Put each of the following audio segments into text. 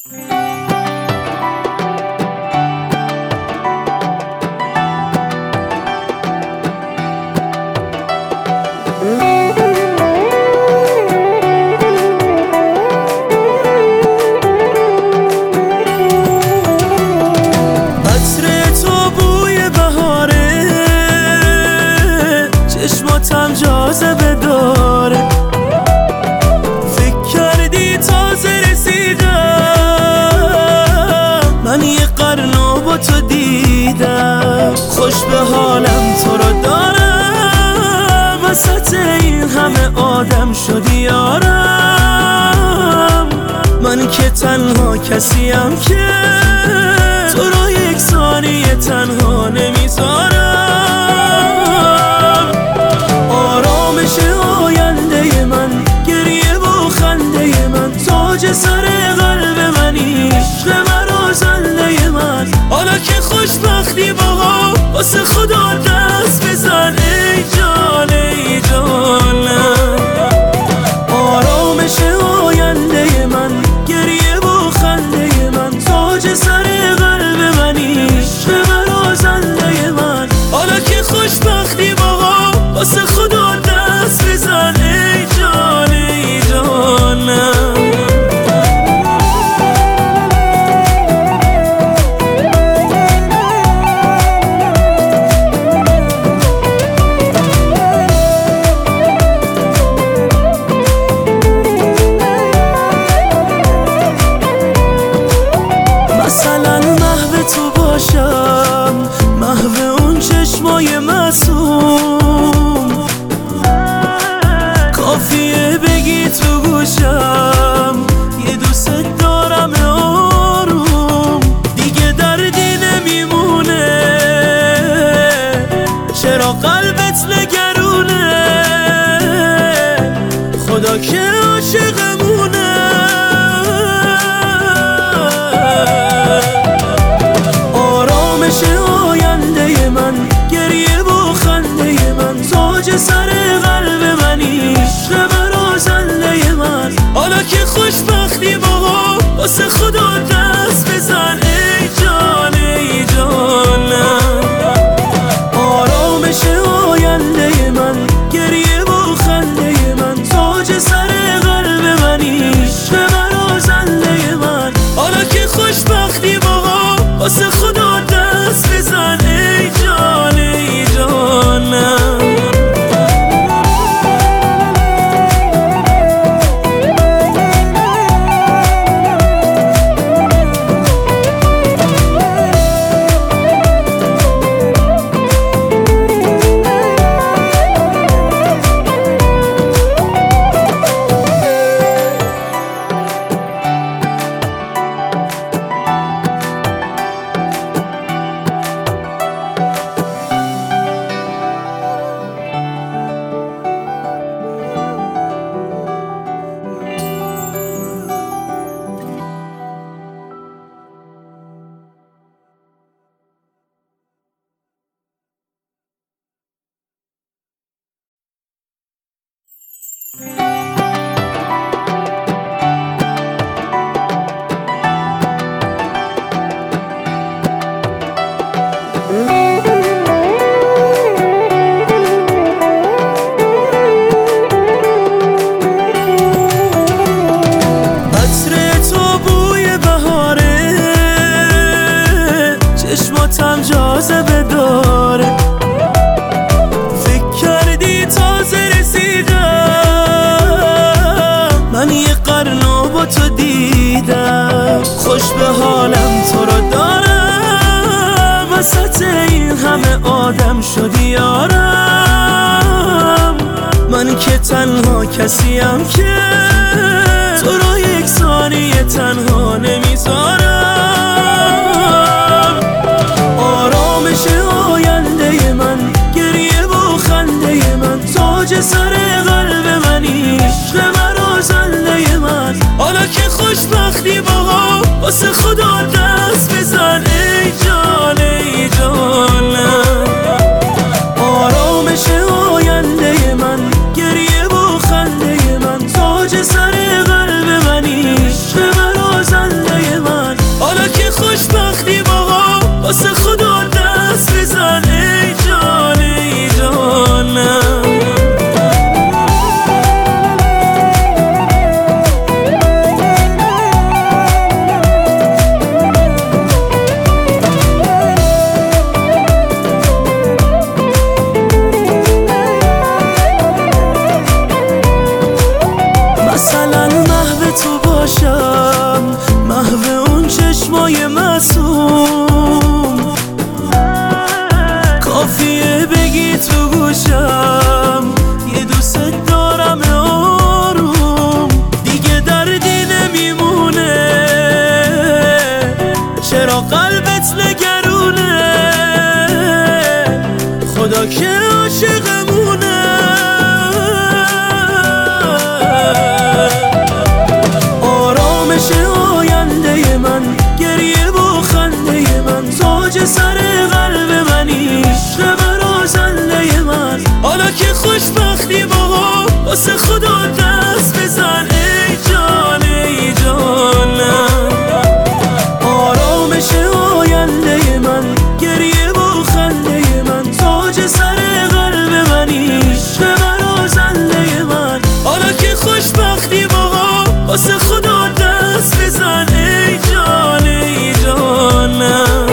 چشماتم جاذبه داره، فکر کردی تازه رسیدم، من یه قرن با تو دیدم، خوش به حالم تو رو دارم، وسط این همه آدم شدی یارم، من که تنها کسیم که تو رو یک ثانیه تنها نمیذارم. آرامش آینده من، گریه و خنده من، تاج سر قلب منی، عشق مرا زنده من، حالا که خوشبختی باها واسه خدا دست بزن ای جان ای جانم. آرامش آینده من، گریه و خنده من، تاج سر قلب منی، عشق مرا زنده من، حالا که خوشبختی باها واسه خدا دست بزن ای جان ای جانم. مثلا محو تو باشم، محو اون چشمای معصوم، کافیه بگی تو گوشم یه دوست دارم آروم، دیگه دردی نمیمونه، چرا قلبت نگرونه، خدا که عاشقمونه. آرامش آینده من، گریه و خنده من، تاج سر قلب منی، عشق مرا زنده من، حالا که خوشبختی باها واسه خدا دست بزن ای جان ای جانم. آرامش آینده من، گریه و خنده من، تاج سر قلب منی، عشق مرا زنده من، حالا که خوشبختی باها واسه خدا دست بزن ای جان ای جانم. چشماتم جاذبه داره، فکر کردی تازه رسیدم، من یه قرن با تو دیدم، خوش به حالم تو رو دارم، وسط این همه آدم شدی یارم، من که تنها کسیم که تو رو یک ثانیه تنها نمیذارم. آرامش آینده من، گریه و خنده من، تاج سر قلب منی، عشق مرا زنده من، حالا که خوشبختی باها واسه خدا دست بزن ای جان ای جانم. آرامش آینده من، گریه و خنده من، تاج سر قلب منی، عشق مرا زنده من، باشم، محو اون چشمای معصوم. کافیه بگی تو گوشم یه دوست دارم آروم. دیگه دردی نمیمونه، چرا قلبت نگرونه؟ خدا که عاشقمونه. آرامش آینده من، گریه و خنده من، تاج سر قلب منی، عشق برازنده من. حالا که خوشبختی با واسه خدا دست بزن ای جان ای جانم. آرامش آینده من، گریه و خنده من، تاج سر قلب منی، عشق برازنده من. حالا که خوشبختی با واسه خدا دست بزن ای جان ای جانم.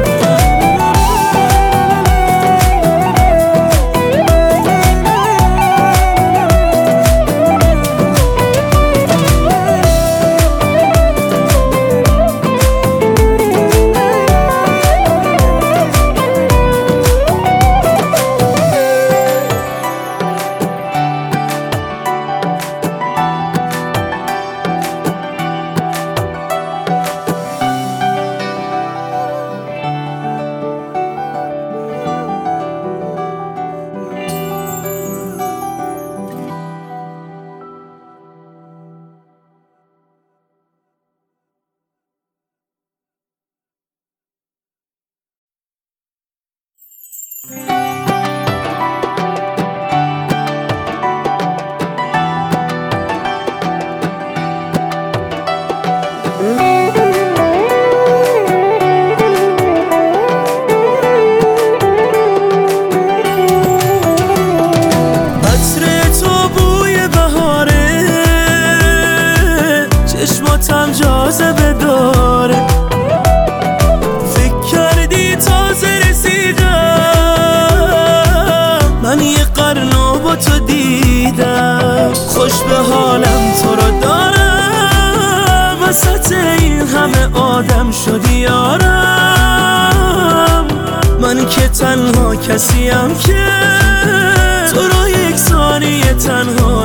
چشماتم جاذبه داره، فکر کردی تازه رسیدم، من یه قرن با تو دیدم. خوش به حالم تو رو دارم، وسط این همه آدم شدی یارم. من که تنها کسیم که تو رو یک ثانیه تنها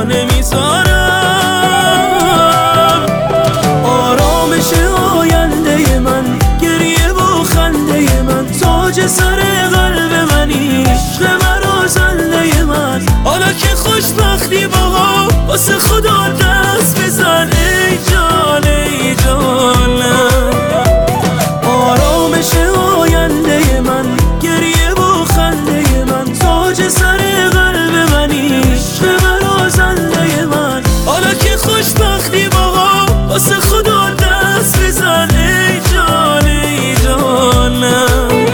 نمیذارم. آرامش آینده من، گریه و خنده من، تاج سر قلب منی، عشق برازنده من. حالا که خوشبختی با واسه خدا دست بزن ای جان ای جانم. آرامش آینده من، گریه و خنده من، تاج سر قلب منی، عشق برازنده من. حالا که خوشبختی با واسه خدا دست بزن ای جان ای جانم.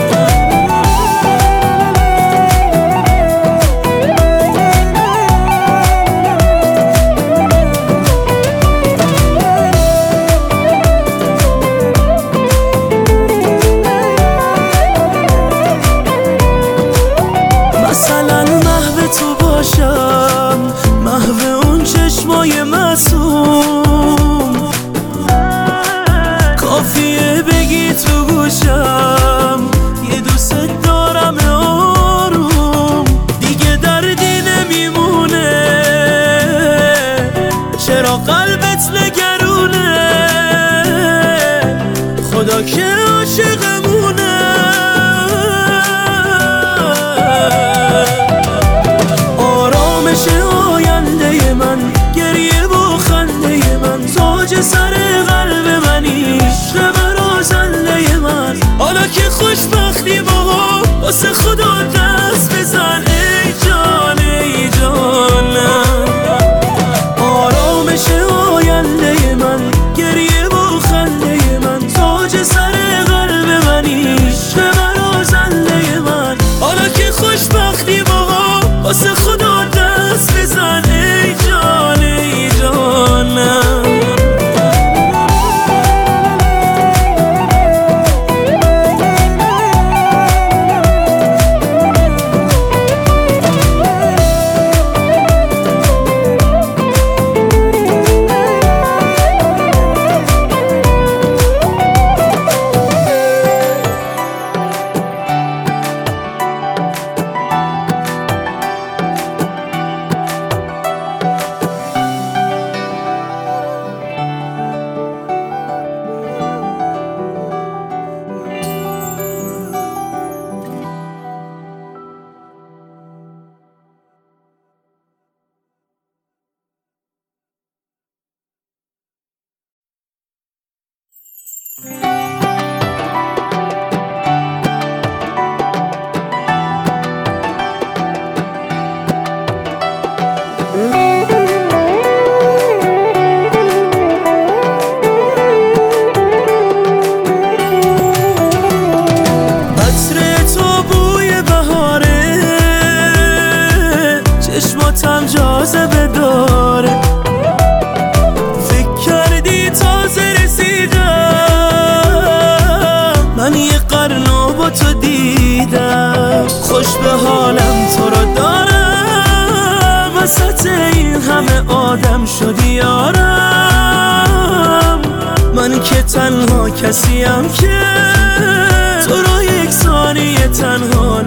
مثلا محو تو باشم، محو اون چشمای معصوم. کافیه بگی تو گوشم یه دوست دارم آروم. دیگه دردی نمیمونه، چرا قلبت نگرونه؟ خدا که عاشقمونه. آرامش آینده من، گریه و خنده من، تاج سر قلب منی، عشق برازنده من. حالا که خوشبختی با واسه خدا دست بزن ای جان ای جانم. آرامش آینده من، گریه و خنده من، تاج سر قلب منی، عشق برازنده من. حالا که خوشبختی با واسه خدا دست بزن ای جان ای جانم. چشماتم جاذبه داره، فکر کردی تازه رسیدم، من یه قرن با تو دیدم، خوش به حالم تو رو دارم، وسط این همه آدم شدی یارم، من که تنها کسیم که تو رو یک ثانیه تنها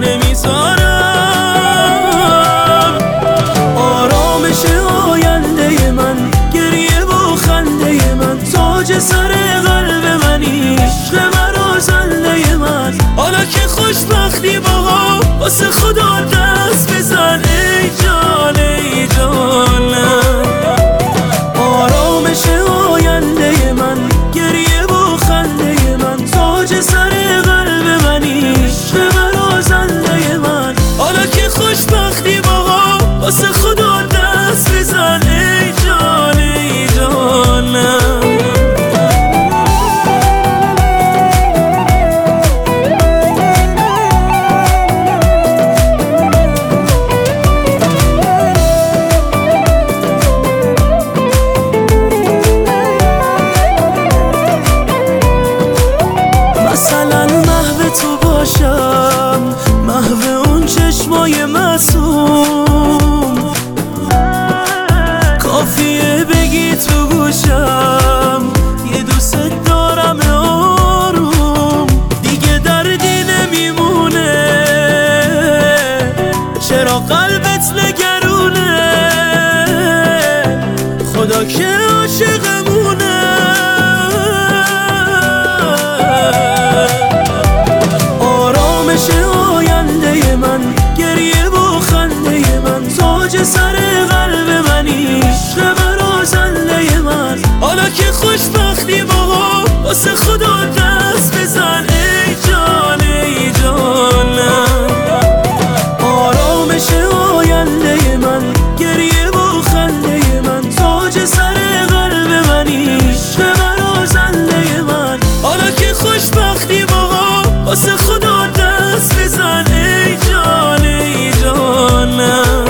نمیذارم. آرامش آینده من، گریه و خنده من، تاج سر قلب منی، عشق مرا زنده من. حالا که خوشبختی باها واسه خدا دست بزن ای جان ای جانم. آرامش آینده من، گریه و خنده من، تاج سر قلب منی، عشق مرا زنده من. حالا که خوشبختی باها واسه خدا دست بزن ای جان ای جانم. مثلا محو تو باشم، محو اون چشمای معصوم، کافیه بگی تو گوشم یه دوست دارم آروم، دیگه دردی نمیمونه، چرا قلبت نگرونه، خدا که عاشقمونه. آرامش آینده من، گریه و خنده من، تاج سر قلب منی، عشق مرا زنده من. حالا که خوشبختی باها واسه خدا دست بزن ای جان ای جانم. آرامش آینده من، گریه و خنده من، تاج سر قلب منی، عشق مرا زنده من. حالا که خوشبختی باها واسه خدا دست بزن ای جان ای جانم.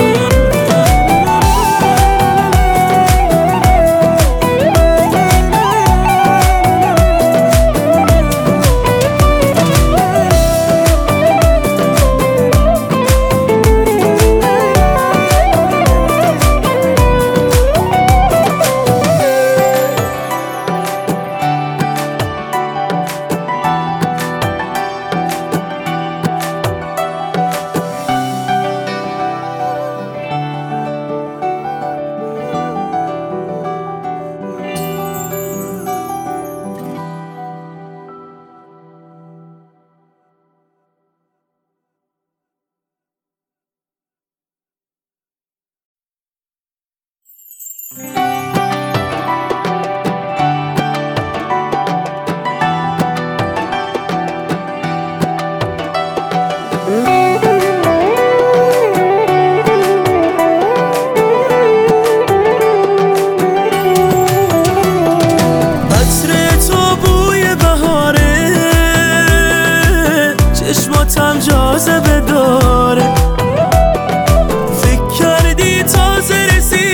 چشماتم جاذبه داره، فکر کردی تازه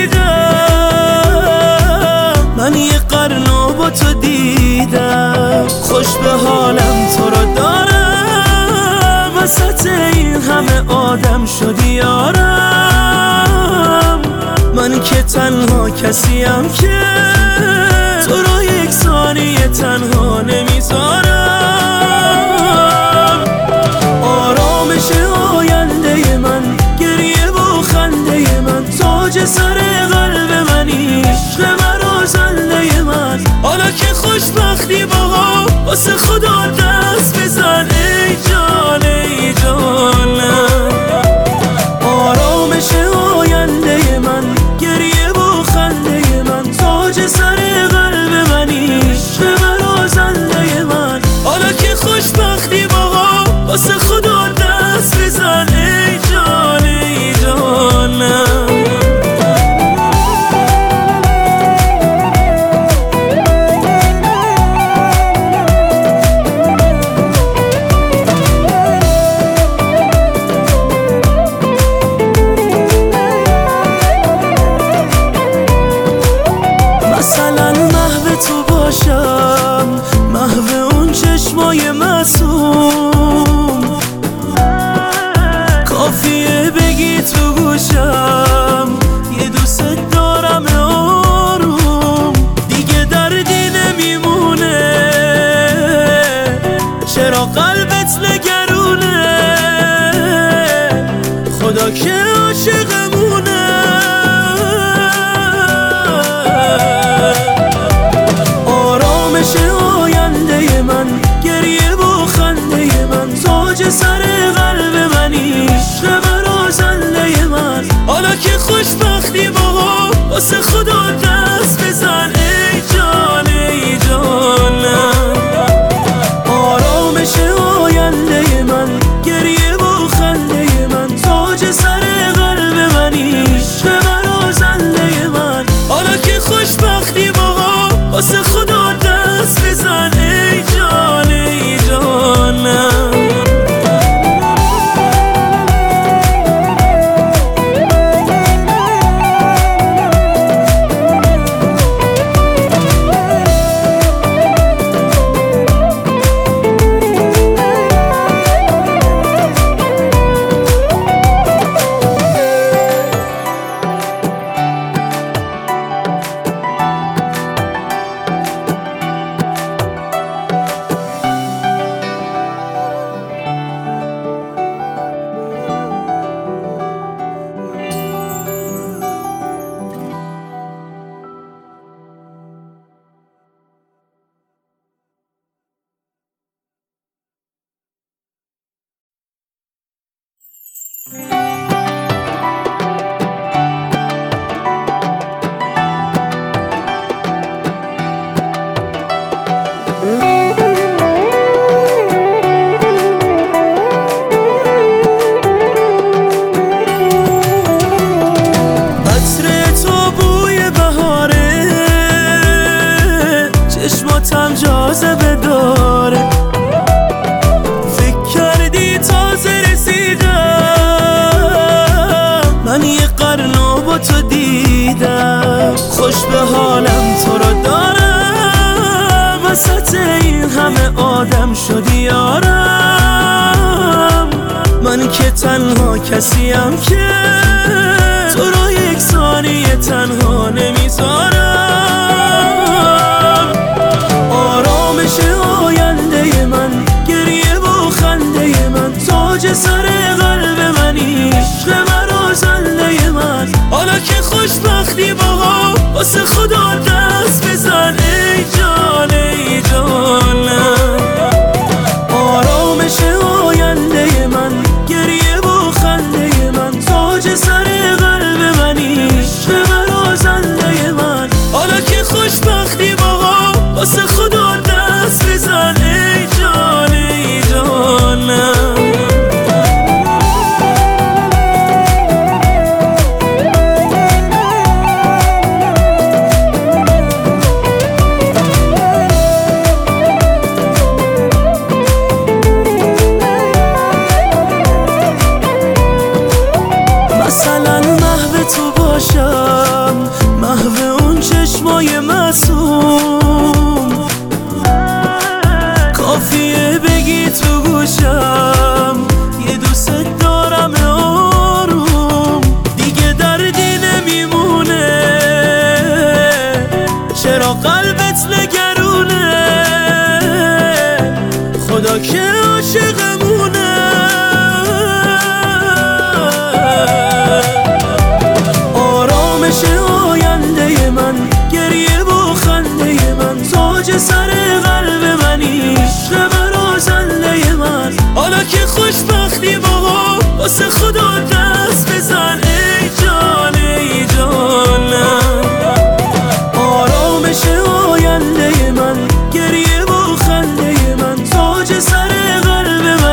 رسیدم، من یه قرن با تو دیدم، خوش به حالم تو رو دارم، وسط این همه آدم شدی یارم، من که تنها کسیم که تو رو یک ثانیه تنها نمیذارم. آرامش آینده من، گریه و خنده من، تاج سر قلب منی، عشق مرا زنده من. حالا که خوشبختی باها واسه خدا دست بزن ای جان ای جانم. آرامش آینده من، گریه و خنده من، تاج سر قلب منی، عشق مرا زنده باشم، محو اون چشمای معصوم. کافیه بگی تو گوشم یه دوست دارم آروم، دیگه دردی نمیمونه. چرا قلبت نگرونه؟ خدا که عاشقمونه. آرامش آینده من، گریه و خنده من، تاج سر قلب منی، عشق برازنده من. حالا که خوشبختی با واسه خدا دست بزن ای جان ای جانم. آرامش آینده من، گریه و خنده من، تاج سر قلب منی، عشق برازنده من. حالا که خوشبختی با واسه خدا دست بزن ای جان ای جانم. چشماتم جاذبه داره، فکر کردی تازه رسیدم، من یه قرن با تو دیدم. خوش به حالم تو رو دارم، وسط این همه آدم شدی یارم. من که تنها کسیم که تو رو یک ثانیه تنها نمیذارم. آرامش آینده من، گریه و خنده من، تاج سر قلب منی، عشق برازنده من. حالا که خوشبختی با واسه خدا دست بزن ای جان ای جانم. آرامش آینده من، گریه و خنده من، تاج سر قلب منی، عشق برازنده من. حالا که خوشبختی با واسه خدا دست بزن ای جان ای جانم. مثلا محو تو باشم، محو اون چشمای معصوم. کافیه بگی تو گوشم یه دوست دارم آروم، دیگه دردی نمیمونه. چرا قلبت نگرونه؟ خدا که عاشقمونه. آرامش آینده من، گریه و خنده من، تاج سر قلب منی، عشق برازنده من. حالا که خوشبختی با واسه خدا دست بزن ای جان ای جانم. آرامش آینده من، گریه و خنده من، تاج سر قلب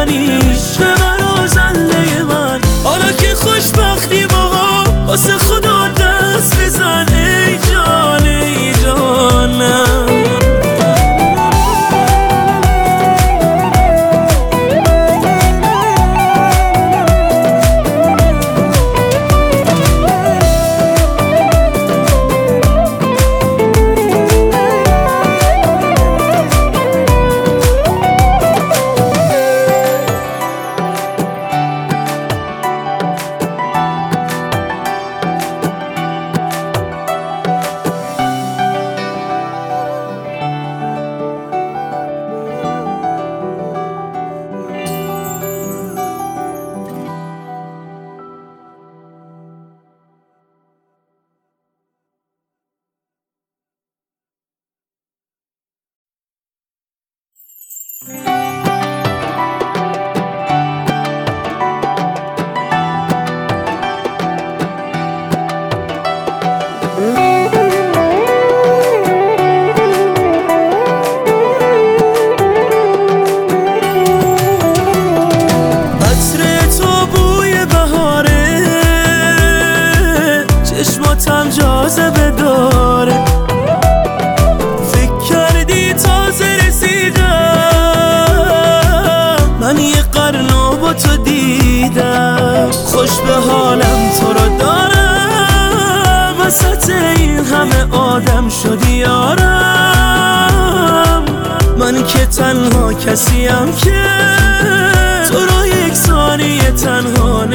تنها کسیم که تو رو یک ثانیه تنها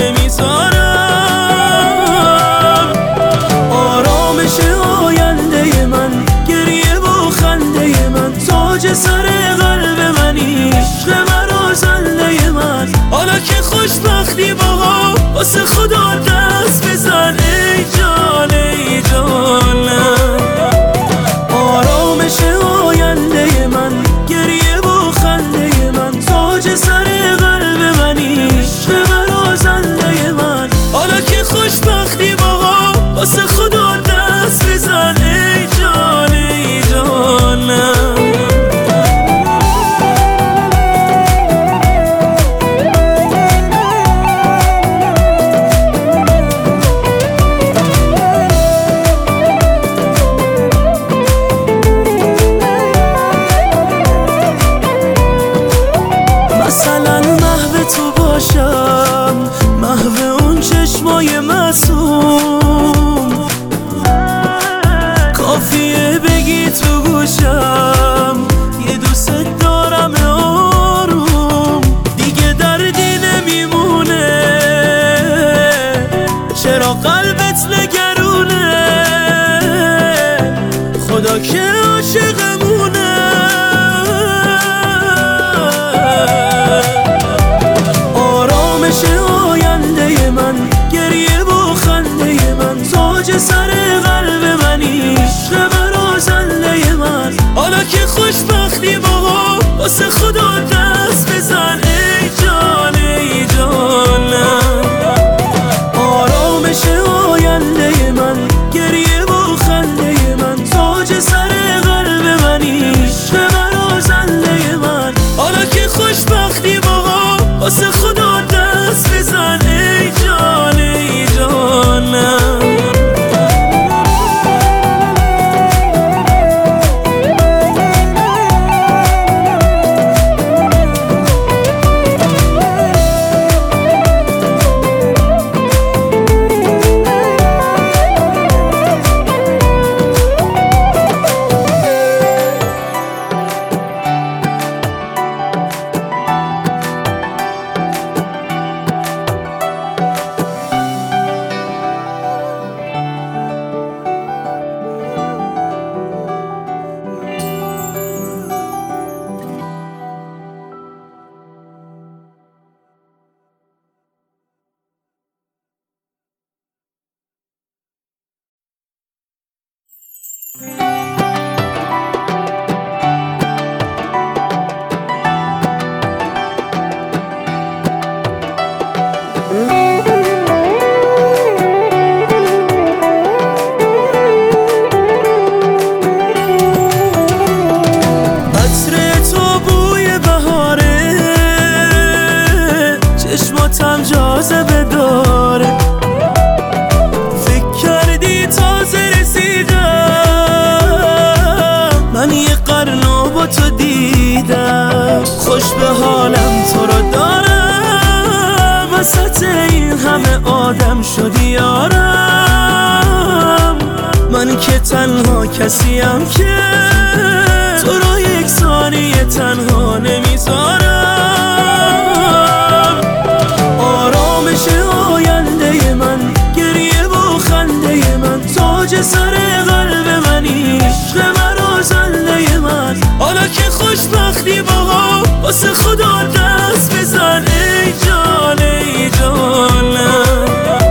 نمیذارم. آرامش آینده من، گریه و خنده من، تاج سر قلب منی، عشق مرا زنده من. حالا که خوشبختی باها واسه خدا دست بزن ای جان ای جانم. آرامش آینده من، گریه و خنده من، تاج سر قلب منی، عشق مرا زنده من. حالا که خوشبختی باها واسه خدا دست بزن ای جان ای جانم. مثلا محو تو باشم، محو اون چشمای معصوم، کافیه بگی تو گوشم یه دوست دارم آروم. دیگه دردی نمیمونه، چرا قلبت نگرونه، خدا که عاشقمونه. آرامش آینده من، گریه و خنده من، تاج سر قلب منی، عشق مرا زنده من. حالا که خوشبختی باها واسه خدا دست بزن ای جان ای جانم. آرامش آینده من، گریه و خنده من، تاج سر قلب منی، عشق مرا زنده من. حالا که خوشبختی باها واسه خدا دست بزن ای جان ای جانم. چشماتم جاذبه داره، فکر کردی تازه رسیدم، من یه قرن با تو دیدم. خوش به حالم تو رو دارم، وسط این همه آدم شدی یارم. من که تنها کسیم که تو رو یک ثانیه تنها نمیذارم. آرامش آینده من، گریه و خنده من، تاج سر قلب منی، عشق مرا زنده من. حالا که خوشبختی باها واسه خدا دست بزن ای جان ای جانم.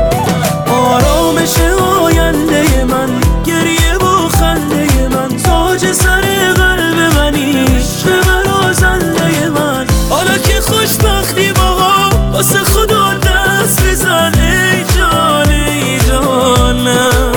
آرامش آینده من، گریه و خنده من، تاج سر قلب منی، عشق مرا زنده من. حالا که خوشبختی باها واسه خدا دست بزن ای جان ای جانم.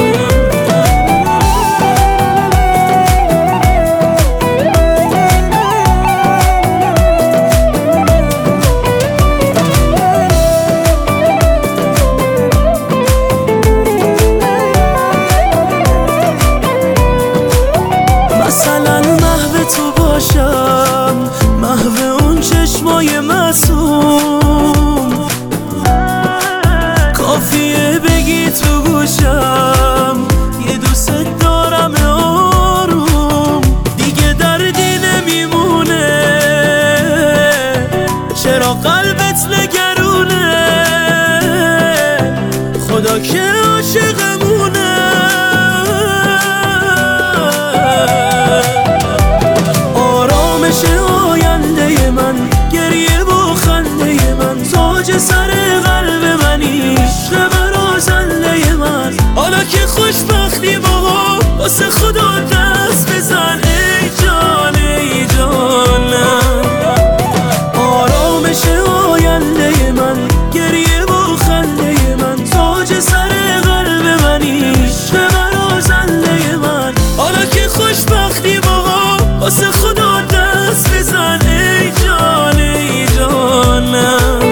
تاج سر قلب منی، عشق من و زنده من. حالا که خوشبختی با واسه خدا دست بزن ای جان ای جانم. آرامش آینده من، گریه و خنده من، تاج سر قلب منی، عشق من و زنده من. حالا که خوشبختی با واسه خدا دست بزن ای جان ای جانم.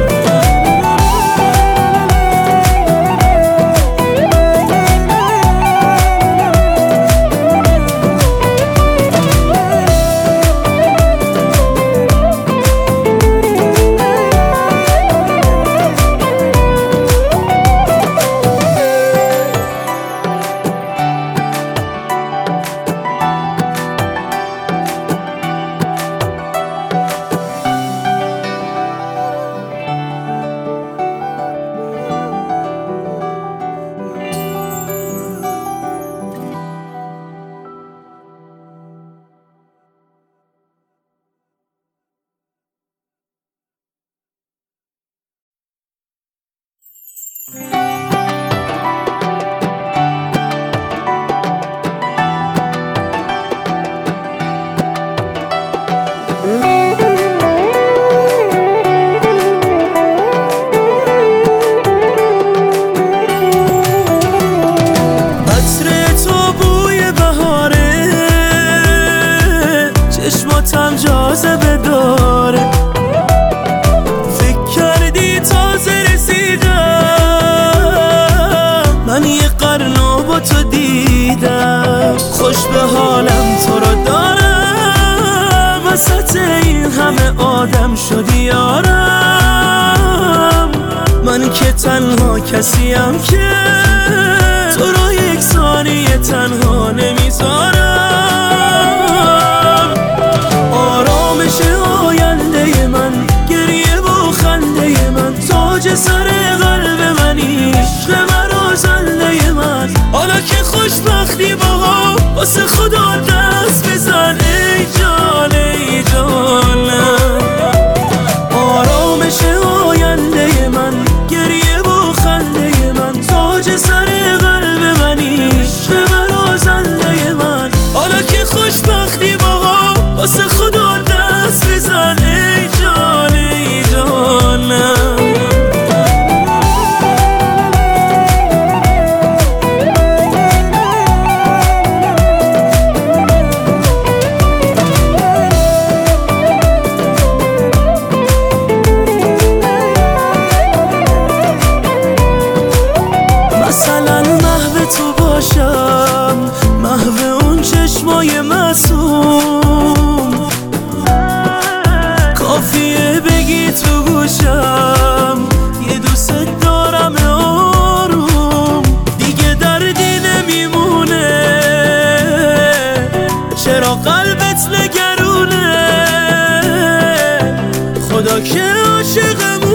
چشماتم جاذبه داره، فکر کردی تازه رسیدم، من یه قرنو با تو دیدم. خوش به حالم تو رو دارم، وسط این همه آدم شدی یارم. من که تنها کسیم که تو رو یک ثانیه تنها نمیذارم. آرامش آینده من، گریه و خنده من، تاج سر قلب منی، عشق من و زنده من. حالا که خوشبختی با واسه خدا دست بزن ای جان ای جانم. آرامش آینده من، گریه و خنده من، تاج سر قلب منی، عشق من و زنده من. حالا که خوشبختی با واسه خدا دست بزن ای جان ای جانم. مثلا محو تو باشم، محو اون چشمای معصوم، کافیه بگی تو گوشم یه دوست دارم آروم. دیگه دردی نمیمونه، چرا قلبت نگرونه، خدا که عاشقمونه.